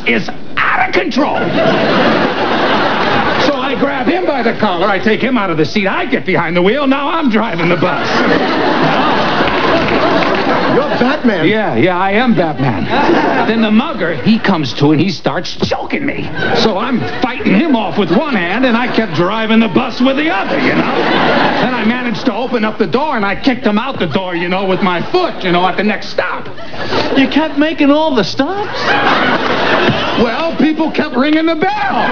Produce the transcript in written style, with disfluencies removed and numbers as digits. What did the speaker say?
is out of control. So I grab him by the collar, I take him out of the seat, I get behind the wheel, now I'm driving the bus. You're Batman. Yeah, I am Batman. Then the mugger, he comes to and he starts choking me. So I'm fighting him off with one hand and I kept driving the bus with the other, you know. Then I managed to open up the door and I kicked him out the door, you know, with my foot, you know, at the next stop. You kept making all the stops? Well, people kept ringing the bell.